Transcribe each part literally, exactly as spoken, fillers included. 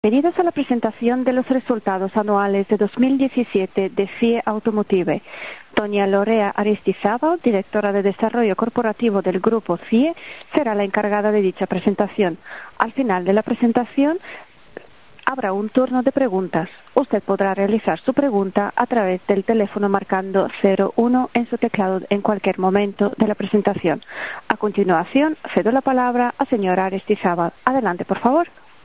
Bienvenidos a la presentación de los resultados anuales de dos mil diecisiete de C I E Automotive. Doña Lorea Aristizábal, directora de Desarrollo Corporativo del Grupo C I E, será la encargada de dicha presentación. Al final de la presentación habrá un turno de preguntas. Usted podrá realizar su pregunta a través del teléfono marcando cero uno en su teclado en cualquier momento de la presentación. A continuación, cedo la palabra a señora Aristizábal. Adelante, por favor.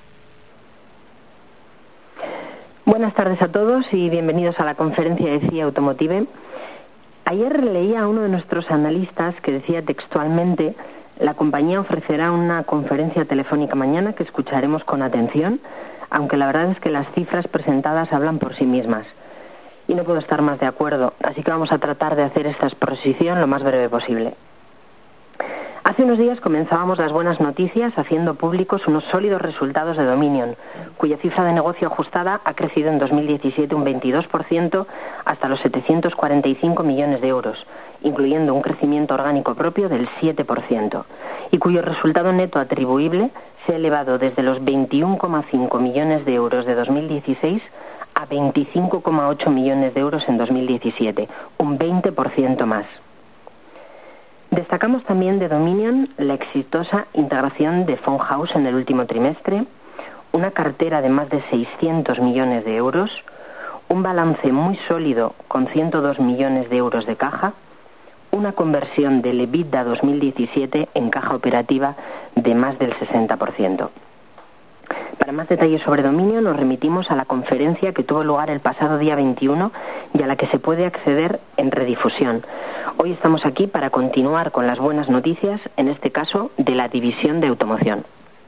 Buenas tardes a todos y bienvenidos a la conferencia de C I E Automotive. Ayer leía a uno de nuestros analistas que decía textualmente: la compañía ofrecerá una conferencia telefónica mañana que escucharemos con atención, aunque la verdad es que las cifras presentadas hablan por sí mismas. Y no puedo estar más de acuerdo, así que vamos a tratar de hacer esta exposición lo más breve posible. Hace unos días comenzábamos las buenas noticias haciendo públicos unos sólidos resultados de Dominion, cuya cifra de negocio ajustada ha crecido en dos mil diecisiete un veintidós por ciento hasta los setecientos cuarenta y cinco millones de euros, incluyendo un crecimiento orgánico propio del siete por ciento, y cuyo resultado neto atribuible se ha elevado desde los veintiuno coma cinco millones de euros de dos mil dieciséis a veinticinco coma ocho millones de euros en dos mil diecisiete, un veinte por ciento más. Destacamos también de Dominion la exitosa integración de Phone House en el último trimestre, una cartera de más de seiscientos millones de euros, un balance muy sólido con ciento dos millones de euros de caja, una conversión del EBITDA dos mil diecisiete en caja operativa de más del sesenta por ciento. Para más detalles sobre Dominion nos remitimos a la conferencia que tuvo lugar el pasado día veintiuno y a la que se puede acceder en redifusión. Hoy estamos aquí para continuar con las buenas noticias, en este caso de la división de automoción.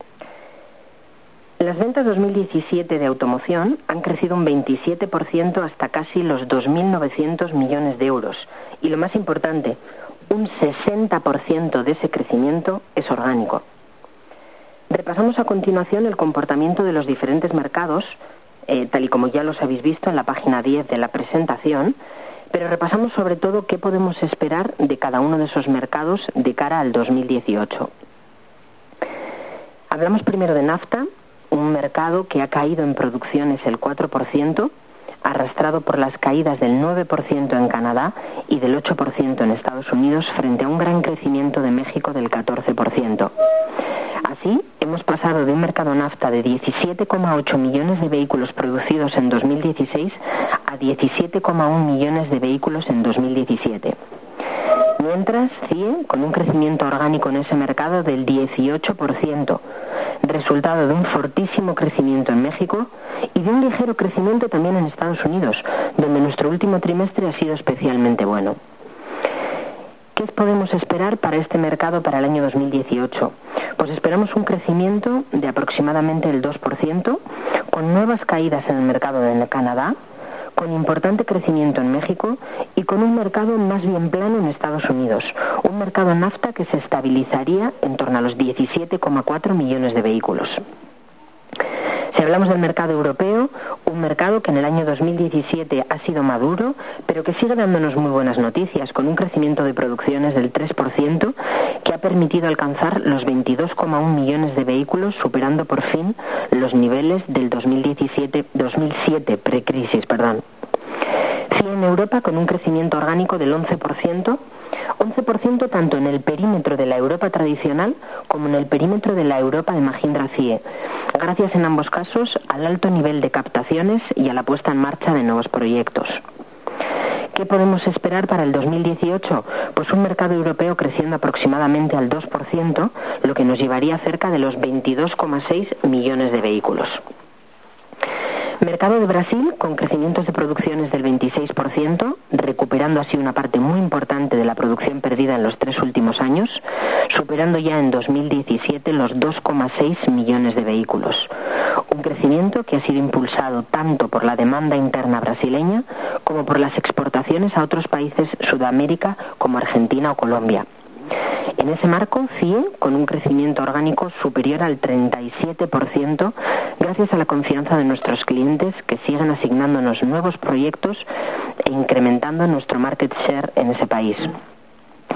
Las ventas dos mil diecisiete de automoción han crecido un veintisiete por ciento hasta casi los dos mil novecientos millones de euros. Y lo más importante, un sesenta por ciento de ese crecimiento es orgánico. Repasamos a continuación el comportamiento de los diferentes mercados, eh, tal y como ya los habéis visto en la página diez de la presentación, pero repasamos sobre todo qué podemos esperar de cada uno de esos mercados de cara al dos mil dieciocho. Hablamos primero de NAFTA, un mercado que ha caído en producciones el cuatro por ciento, arrastrado por las caídas del nueve por ciento en Canadá y del ocho por ciento en Estados Unidos frente a un gran crecimiento de México del catorce por ciento. Así, hemos pasado de un mercado NAFTA de diecisiete coma ocho millones de vehículos producidos en dos mil dieciséis a diecisiete coma uno millones de vehículos en dos mil diecisiete. Mientras, C I E con un crecimiento orgánico en ese mercado del dieciocho por ciento, resultado de un fortísimo crecimiento en México y de un ligero crecimiento también en Estados Unidos, donde nuestro último trimestre ha sido especialmente bueno. ¿Qué podemos esperar para este mercado para el año dos mil dieciocho? Pues esperamos un crecimiento de aproximadamente el dos por ciento, con nuevas caídas en el mercado de Canadá, con importante crecimiento en México y con un mercado más bien plano en Estados Unidos, un mercado NAFTA que se estabilizaría en torno a los diecisiete coma cuatro millones de vehículos. Si hablamos del mercado europeo, un mercado que en el año dos mil diecisiete ha sido maduro, pero que sigue dándonos muy buenas noticias, con un crecimiento de producciones del tres por ciento, que ha permitido alcanzar los veintidós coma uno millones de vehículos, superando por fin los niveles del dos mil diecisiete dos mil siete, precrisis, perdón. Sí, en Europa con un crecimiento orgánico del once por ciento, once por ciento tanto en el perímetro de la Europa tradicional como en el perímetro de la Europa de Mahindra C I E, gracias en ambos casos al alto nivel de captaciones y a la puesta en marcha de nuevos proyectos. ¿Qué podemos esperar para el dos mil dieciocho? Pues un mercado europeo creciendo aproximadamente al dos por ciento, lo que nos llevaría a cerca de los veintidós coma seis millones de vehículos. Mercado de Brasil con crecimientos de producciones del veintiséis por ciento, recuperando así una parte muy importante de la producción perdida en los tres últimos años, superando ya en dos mil diecisiete los dos coma seis millones de vehículos. Un crecimiento que ha sido impulsado tanto por la demanda interna brasileña como por las exportaciones a otros países Sudamérica como Argentina o Colombia. En ese marco, C I E con un crecimiento orgánico superior al treinta y siete por ciento, gracias a la confianza de nuestros clientes que siguen asignándonos nuevos proyectos e incrementando nuestro market share en ese país.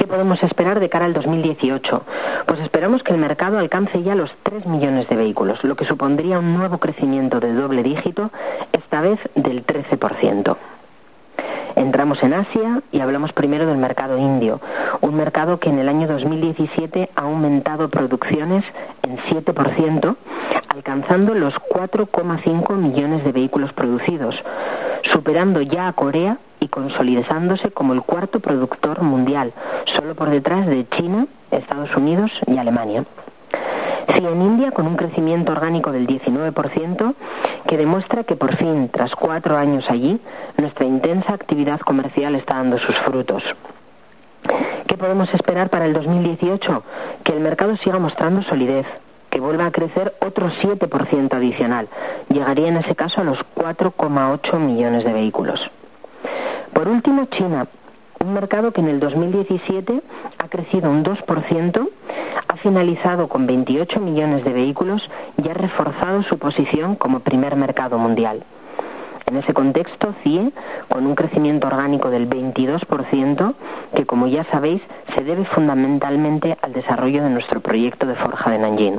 ¿Qué podemos esperar de cara al dos mil dieciocho? Pues esperamos que el mercado alcance ya los tres millones de vehículos, lo que supondría un nuevo crecimiento de doble dígito, esta vez del trece por ciento. Entramos en Asia y hablamos primero del mercado indio, un mercado que en el año dos mil diecisiete ha aumentado producciones en siete por ciento, alcanzando los cuatro coma cinco millones de vehículos producidos, superando ya a Corea y consolidándose como el cuarto productor mundial, solo por detrás de China, Estados Unidos y Alemania. Sí, en India, con un crecimiento orgánico del diecinueve por ciento, que demuestra que por fin, tras cuatro años allí, nuestra intensa actividad comercial está dando sus frutos. ¿Qué podemos esperar para el dos mil dieciocho? Que el mercado siga mostrando solidez, que vuelva a crecer otro siete por ciento adicional. Llegaría en ese caso a los cuatro coma ocho millones de vehículos. Por último, China, un mercado que en el dos mil diecisiete ha crecido un dos por ciento, ha finalizado con veintiocho millones de vehículos y ha reforzado su posición como primer mercado mundial. En ese contexto, C I E, con un crecimiento orgánico del veintidós por ciento, que como ya sabéis, se debe fundamentalmente al desarrollo de nuestro proyecto de forja de Nanjing.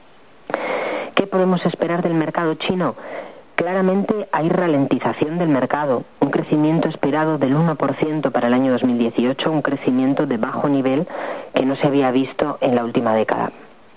¿Qué podemos esperar del mercado chino? Claramente hay ralentización del mercado, un crecimiento esperado del uno por ciento para el año dos mil dieciocho, un crecimiento de bajo nivel que no se había visto en la última década.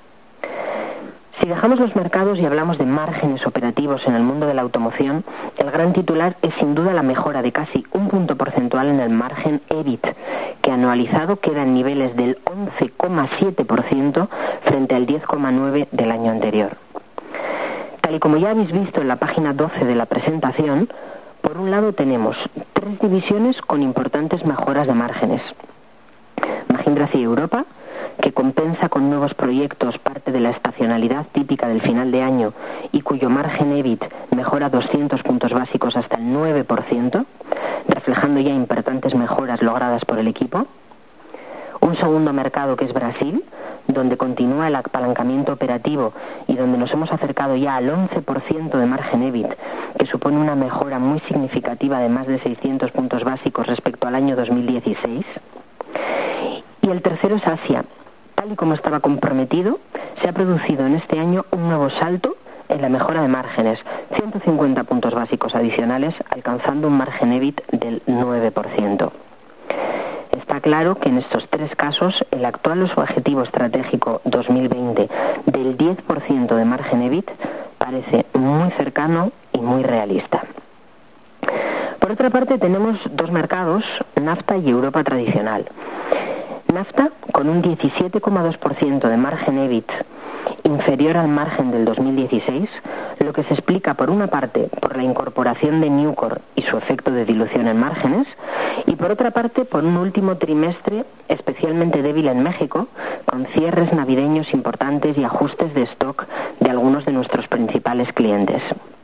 Si dejamos los mercados y hablamos de márgenes operativos en el mundo de la automoción, el gran titular es sin duda la mejora de casi un punto porcentual en el margen E B I T, que anualizado queda en niveles del once coma siete por ciento frente al diez coma nueve por ciento del año anterior. Tal y como ya habéis visto en la página doce de la presentación, por un lado tenemos tres divisiones con importantes mejoras de márgenes. Mahindra C I E Europa, que compensa con nuevos proyectos parte de la estacionalidad típica del final de año y cuyo margen E B I T mejora doscientos puntos básicos hasta el nueve por ciento, reflejando ya importantes mejoras logradas por el equipo. Un segundo mercado que es Brasil, donde continúa el apalancamiento operativo y donde nos hemos acercado ya al once por ciento de margen E B I T, que supone una mejora muy significativa de más de seiscientos puntos básicos respecto al año dos mil dieciséis. Y el tercero es Asia. Tal y como estaba comprometido, se ha producido en este año un nuevo salto en la mejora de márgenes, ciento cincuenta puntos básicos adicionales, alcanzando un margen E B I T del nueve por ciento. Está claro que en estos tres casos el actual objetivo estratégico dos mil veinte del diez por ciento de margen E B I T parece muy cercano y muy realista. Por otra parte tenemos dos mercados, NAFTA y Europa tradicional. NAFTA, con un diecisiete coma dos por ciento de margen E B I T inferior al margen del dos mil dieciséis, lo que se explica por una parte por la incorporación de Nucor y su efecto de dilución en márgenes, y por otra parte por un último trimestre especialmente débil en México, con cierres navideños importantes y ajustes de stock de algunos de nuestros principales clientes.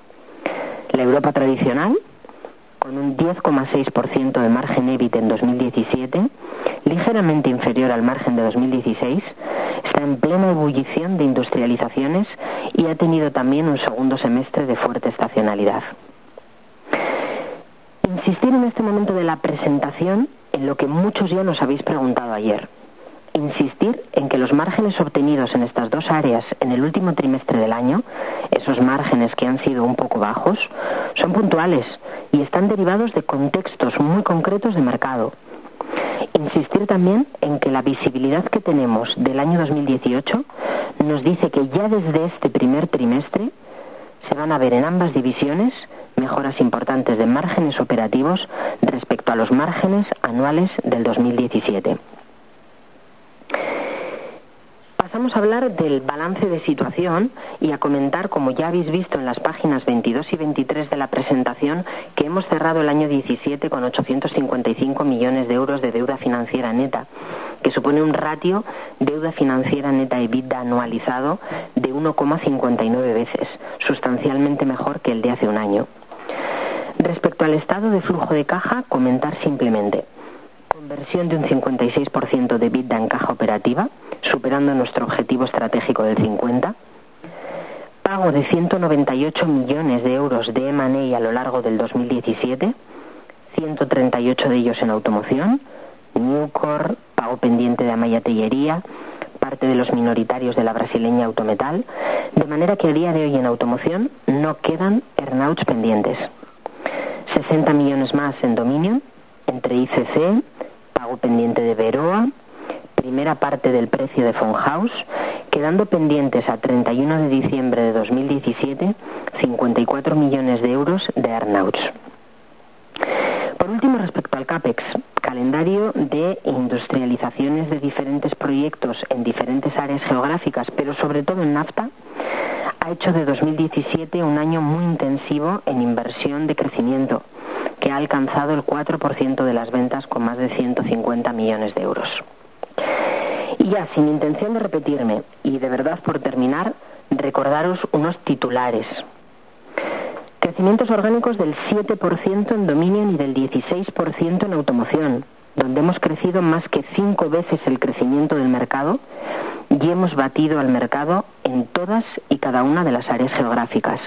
La Europa tradicional, con un diez coma seis por ciento de margen E B I T en dos mil diecisiete, ligeramente inferior al margen de dos mil dieciséis, está en plena ebullición de industrializaciones y ha tenido también un segundo semestre de fuerte estacionalidad. Insistir en este momento de la presentación en lo que muchos ya nos habéis preguntado ayer. Insistir en que los márgenes obtenidos en estas dos áreas en el último trimestre del año, esos márgenes que han sido un poco bajos, son puntuales y están derivados de contextos muy concretos de mercado. Insistir también en que la visibilidad que tenemos del año dos mil dieciocho nos dice que ya desde este primer trimestre se van a ver en ambas divisiones mejoras importantes de márgenes operativos respecto a los márgenes anuales del dos mil diecisiete. Pasamos a hablar del balance de situación y a comentar, como ya habéis visto en las páginas veintidós y veintitrés de la presentación, que hemos cerrado el año diecisiete con ochocientos cincuenta y cinco millones de euros de deuda financiera neta, que supone un ratio deuda financiera neta EBITDA anualizado de uno coma cincuenta y nueve veces, sustancialmente mejor que el de hace un año. Respecto al estado de flujo de caja, comentar simplemente: conversión de un cincuenta y seis por ciento de EBITDA en caja operativa, superando nuestro objetivo estratégico del cincuenta por ciento. Pago de ciento noventa y ocho millones de euros de eme and A a lo largo del dos mil diecisiete, ciento treinta y ocho de ellos en automoción, Nucor, pago pendiente de Amaya Tellería, parte de los minoritarios de la brasileña Autometal, de manera que a día de hoy en automoción no quedan earnouts pendientes. sesenta millones más en Dominion, entre I C C, pago pendiente de Veroa, primera parte del precio de Fonhaus, quedando pendientes a treinta y uno de diciembre de dos mil diecisiete cincuenta y cuatro millones de euros de earnouts. Por último, respecto al CAPEX, calendario de industrializaciones de diferentes proyectos en diferentes áreas geográficas, pero sobre todo en NAFTA, ha hecho de dos mil diecisiete un año muy intensivo en inversión de crecimiento, que ha alcanzado el cuatro por ciento de las ventas con más de ciento cincuenta millones de euros. Y ya, sin intención de repetirme, y de verdad por terminar, recordaros unos titulares. Crecimientos orgánicos del siete por ciento en Dominion y del dieciséis por ciento en automoción, donde hemos crecido más que cinco veces el crecimiento del mercado y hemos batido al mercado en todas y cada una de las áreas geográficas.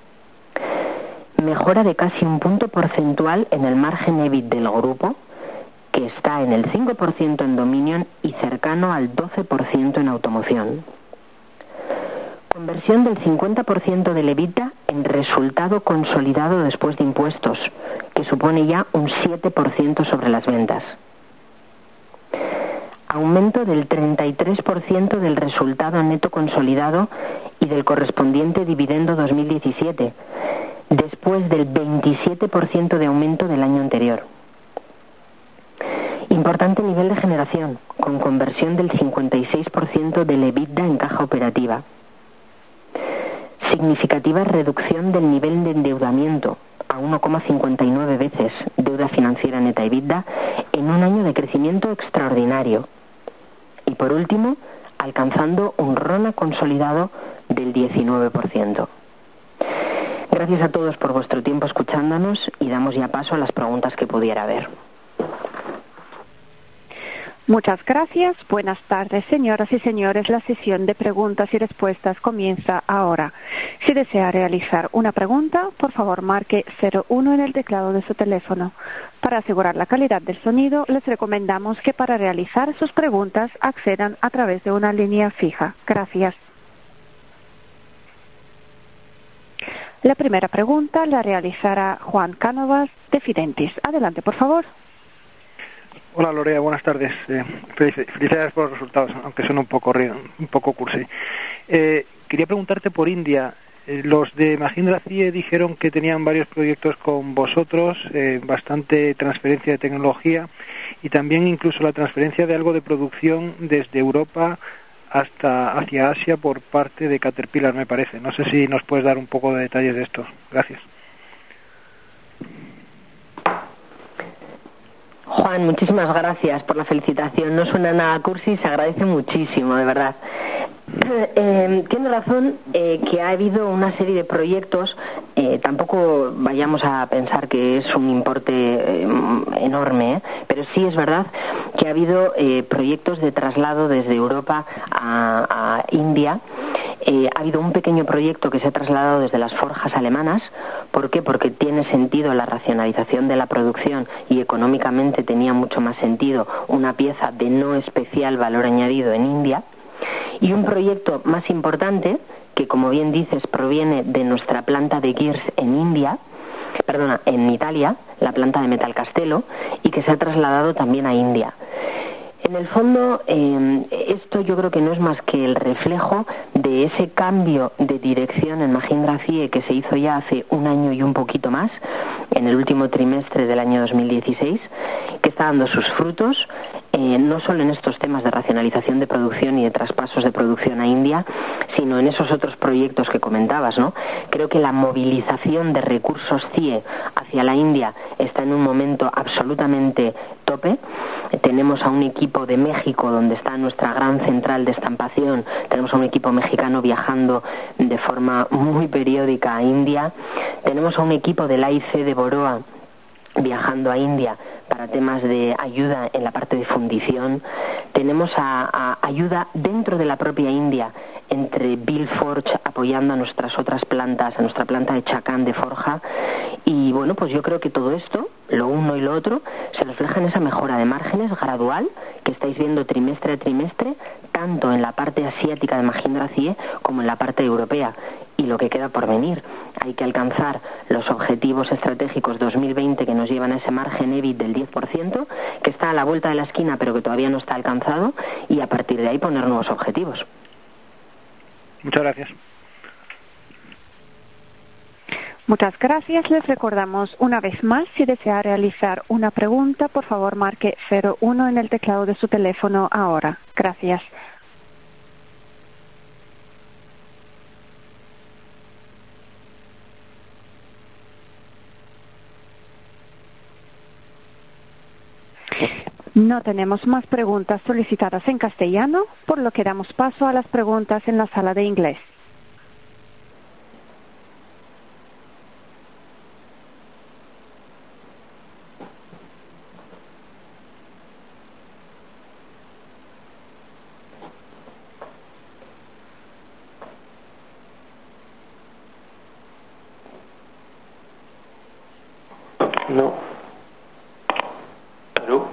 Mejora de casi un punto porcentual en el margen E B I T del grupo, que está en el cinco por ciento en Dominion y cercano al doce por ciento en automoción. Conversión del cincuenta por ciento del EBITDA en resultado consolidado después de impuestos, que supone ya un siete por ciento sobre las ventas. Aumento del treinta y tres por ciento del resultado neto consolidado y del correspondiente dividendo dos mil diecisiete, después del veintisiete por ciento de aumento del año anterior. Importante nivel de generación, con conversión del cincuenta y seis por ciento del EBITDA en caja operativa. Significativa reducción del nivel de endeudamiento a uno coma cincuenta y nueve veces deuda financiera neta EBITDA en un año de crecimiento extraordinario. Y por último, alcanzando un RONA consolidado del diecinueve por ciento. Gracias a todos por vuestro tiempo escuchándonos y damos ya paso a las preguntas que pudiera haber. Muchas gracias. Buenas tardes, señoras y señores. La sesión de preguntas y respuestas comienza ahora. Si desea realizar una pregunta, por favor marque cero uno en el teclado de su teléfono. Para asegurar la calidad del sonido, les recomendamos que para realizar sus preguntas accedan a través de una línea fija. Gracias. La primera pregunta la realizará Juan Cánovas de Fidentis. Adelante, por favor. Hola Lorea, buenas tardes. Eh, felicidades por los resultados, aunque son un poco un poco cursi. Eh, quería preguntarte por India. Eh, los de Mahindra C I E dijeron que tenían varios proyectos con vosotros, eh, bastante transferencia de tecnología y también incluso la transferencia de algo de producción desde Europa hasta hacia Asia por parte de Caterpillar, me parece. No sé si nos puedes dar un poco de detalles de esto. Gracias. Juan, muchísimas gracias por la felicitación. No suena nada cursi, se agradece muchísimo, de verdad. Eh, tiene razón eh, que ha habido una serie de proyectos, eh, tampoco vayamos a pensar que es un importe eh, enorme, ¿eh? Pero sí es verdad que ha habido eh, proyectos de traslado desde Europa a, a India. Eh, ha habido un pequeño proyecto que se ha trasladado desde las forjas alemanas. ¿Por qué? Porque tiene sentido la racionalización de la producción y económicamente tenía mucho más sentido una pieza de no especial valor añadido en India. Y un proyecto más importante, que como bien dices proviene de nuestra planta de Gears en India, perdona, en Italia, la planta de Metal Castello, y que se ha trasladado también a India. En el fondo, eh, esto yo creo que no es más que el reflejo de ese cambio de dirección en Mahindra C I E que se hizo ya hace un año y un poquito más, en el último trimestre del año dos mil dieciséis, que está dando sus frutos, eh, no solo en estos temas de racionalización de producción y de traspasos de producción a India, sino en esos otros proyectos que comentabas, ¿no? Creo que la movilización de recursos C I E hacia la India está en un momento absolutamente tope. Tenemos a un equipo de México, donde está nuestra gran central de estampación, tenemos a un equipo mexicano viajando de forma muy periódica a India, tenemos a un equipo del A I C de Boroa viajando a India para temas de ayuda en la parte de fundición, tenemos a, a ayuda dentro de la propia India, entre Bill Forge apoyando a nuestras otras plantas, a nuestra planta de Chakan de forja, y bueno, pues yo creo que todo esto lo uno y lo otro, se refleja en esa mejora de márgenes gradual que estáis viendo trimestre a trimestre, tanto en la parte asiática de Mahindra C I E como en la parte europea. Y lo que queda por venir, hay que alcanzar los objetivos estratégicos dos mil veinte que nos llevan a ese margen E B I T del diez por ciento, que está a la vuelta de la esquina pero que todavía no está alcanzado, y a partir de ahí poner nuevos objetivos. Muchas gracias. Muchas gracias. Les recordamos una vez más, si desea realizar una pregunta, por favor marque cero uno en el teclado de su teléfono ahora. Gracias. No tenemos más preguntas solicitadas en castellano, por lo que damos paso a las preguntas en la sala de inglés. No. ¿Aló?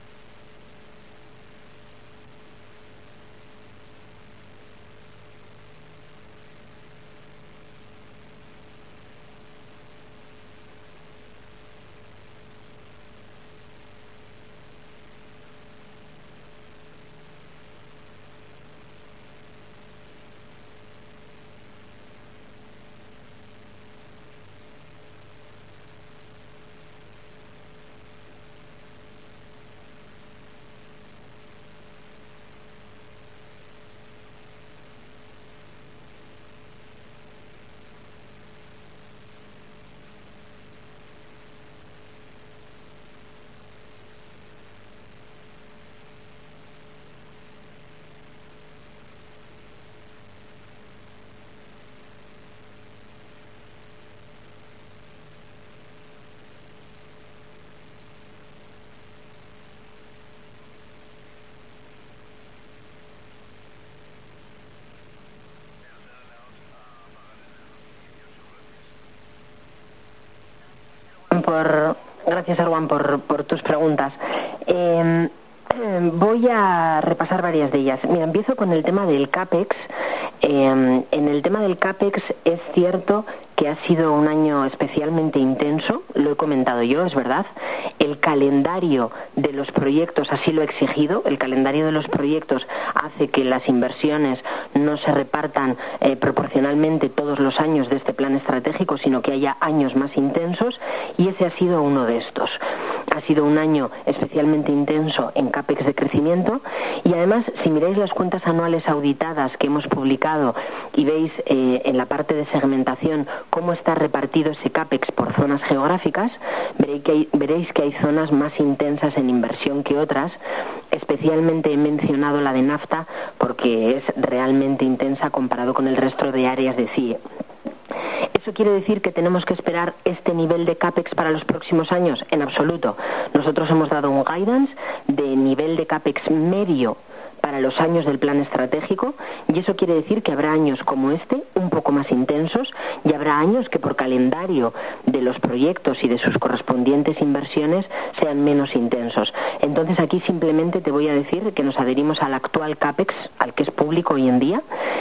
Por, gracias, Arwan, por, por tus preguntas. Eh, voy a repasar varias de ellas. Mira, empiezo con el tema del CAPEX. Eh, en el tema del CAPEX es cierto que ha sido un año especialmente intenso, lo he comentado yo, es verdad. El calendario de los proyectos así lo ha exigido, el calendario de los proyectos hace que las inversiones no se repartan eh, proporcionalmente todos los años de este plan estratégico, sino que haya años más intensos, y ese ha sido uno de estos. Ha sido un año especialmente intenso en CAPEX de crecimiento, y además, si miráis las cuentas anuales auditadas que hemos publicado y veis eh, en la parte de segmentación cómo está repartido ese CAPEX por zonas geográficas, veréis que, hay, veréis que hay zonas más intensas en inversión que otras. Especialmente he mencionado la de NAFTA porque es realmente intensa comparado con el resto de áreas de C I E. ¿Eso quiere decir que tenemos que esperar este nivel de CAPEX para los próximos años? En absoluto. Nosotros hemos dado un guidance de nivel de CAPEX medio para los años del plan estratégico, y eso quiere decir que habrá años como este, un poco más intensos, y habrá años que por calendario de los proyectos y de sus correspondientes inversiones sean menos intensos. Entonces aquí simplemente te voy a decir que nos adherimos al actual CAPEX, al que es público hoy en día,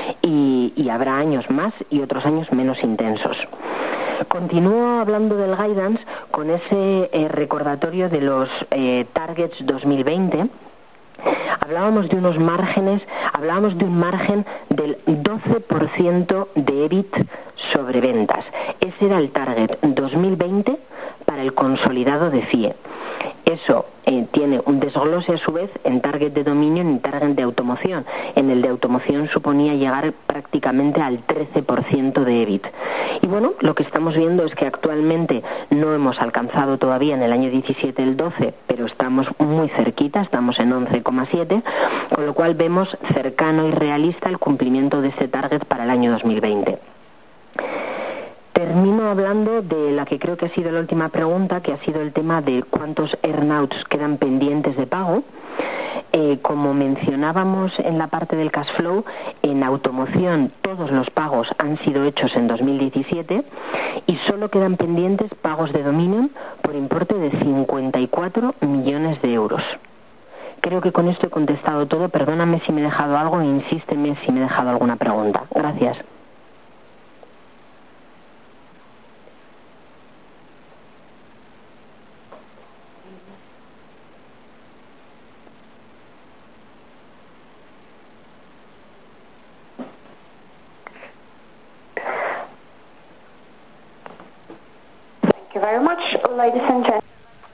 y, y habrá años más y otros años menos intensos. Continúo hablando del guidance con ese eh, recordatorio de los eh, targets dos mil veinte. Hablábamos de unos márgenes, hablábamos de un margen del doce por ciento de E B I T sobre ventas. Ese era el target dos mil veinte para el consolidado de C I E. Eso eh, tiene un desglose a su vez en target de dominio y en target de automoción. En el de automoción suponía llegar prácticamente al trece por ciento de E B I T. Y bueno, lo que estamos viendo es que actualmente no hemos alcanzado todavía en el año diecisiete el doce, pero estamos muy cerquita, estamos en once coma siete, con lo cual vemos cercano y realista el cumplimiento de ese target para el año dos mil veinte. Termino hablando de la que creo que ha sido la última pregunta, que ha sido el tema de cuántos earnouts quedan pendientes de pago. Eh, como mencionábamos en la parte del cash flow, en automoción todos los pagos han sido hechos en dos mil diecisiete y solo quedan pendientes pagos de Dominion por importe de cincuenta y cuatro millones de euros. Creo que con esto he contestado todo. Perdóname si me he dejado algo e insísteme si me he dejado alguna pregunta. Gracias. Thank you very much, ladies and gentlemen.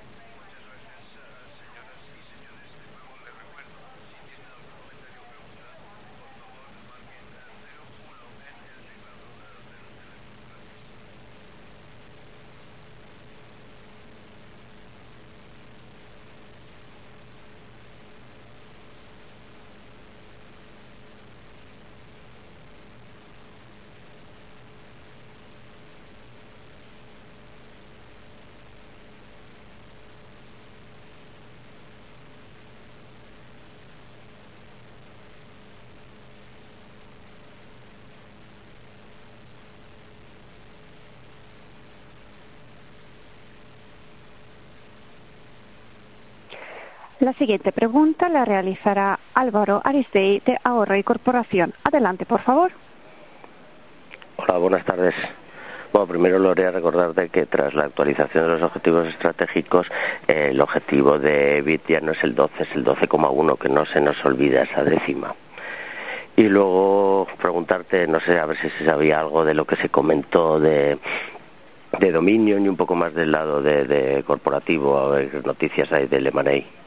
La siguiente pregunta la realizará Álvaro Aristegui de Ahorro y Corporación. Adelante, por favor. Hola, buenas tardes. Bueno, primero, Lorea, recordarte que tras la actualización de los objetivos estratégicos, eh, el objetivo de E B I T ya no es el doce, es el doce coma uno, que no se nos olvida esa décima. Y luego preguntarte, no sé, a ver si se sabía algo de lo que se comentó de... de Dominion y un poco más del lado de, de corporativo, a ver noticias hay del M and A.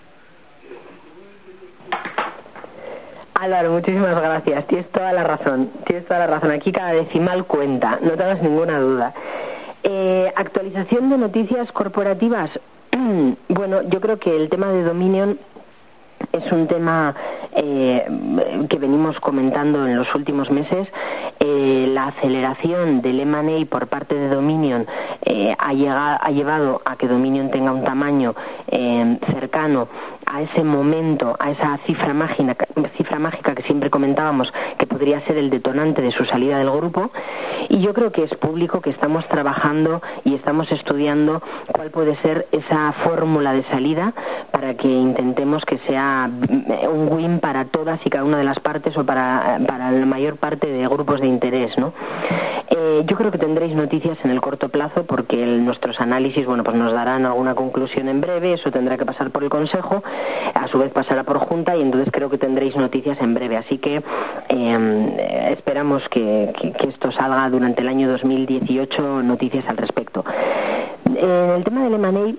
Álvaro, muchísimas gracias. Tienes toda la razón. Tienes toda la razón. Aquí cada decimal cuenta, no te hagas ninguna duda. Eh, actualización de noticias corporativas. Bueno, yo creo que el tema de Dominion es un tema eh, que venimos comentando en los últimos meses. Eh, la aceleración del M and A por parte de Dominion eh, ha, llegado, ha llevado a que Dominion tenga un tamaño eh, cercano a ese momento, a esa cifra mágica, cifra mágica que siempre comentábamos que podría ser el detonante de su salida del grupo. Y yo creo que es público que estamos trabajando y estamos estudiando cuál puede ser esa fórmula de salida para que intentemos que sea un win para todas y cada una de las partes o para, para la mayor parte de grupos de interés, ¿no? Eh, yo creo que tendréis noticias en el corto plazo porque el, nuestros análisis, bueno, pues nos darán alguna conclusión en breve. Eso tendrá que pasar por el Consejo, a su vez pasará por Junta y entonces creo que tendréis noticias en breve. Así que eh, esperamos que, que, que esto salga durante el año dos mil dieciocho, noticias al respecto. En el tema del M and A,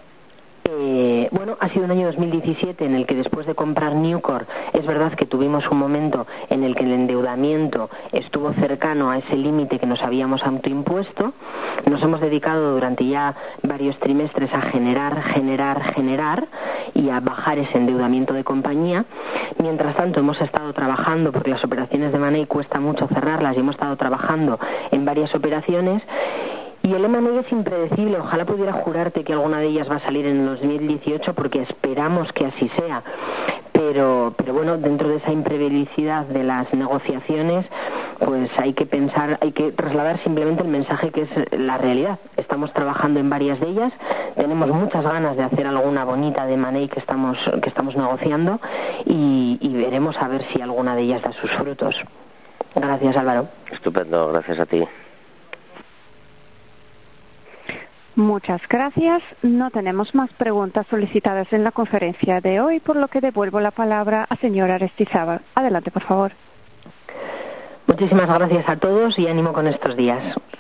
Eh, bueno, ha sido un año dos mil diecisiete en el que después de comprar Newcore, es verdad que tuvimos un momento en el que el endeudamiento estuvo cercano a ese límite que nos habíamos autoimpuesto. Nos hemos dedicado durante ya varios trimestres a generar, generar, generar y a bajar ese endeudamiento de compañía. Mientras tanto hemos estado trabajando, porque las operaciones de M and A cuesta mucho cerrarlas, y hemos estado trabajando en varias operaciones. Y el M and A es impredecible. Ojalá pudiera jurarte que alguna de ellas va a salir en el dos mil dieciocho porque esperamos que así sea. Pero, pero bueno, dentro de esa imprevisibilidad de las negociaciones, pues hay que pensar, hay que trasladar simplemente el mensaje que es la realidad. Estamos trabajando en varias de ellas, tenemos muchas ganas de hacer alguna bonita de M and A que estamos, que estamos negociando y, y veremos a ver si alguna de ellas da sus frutos. Gracias, Álvaro. Estupendo, gracias a ti. Muchas gracias. No tenemos más preguntas solicitadas en la conferencia de hoy, por lo que devuelvo la palabra a señora Aristizábal. Adelante, por favor. Muchísimas gracias a todos y ánimo con estos días.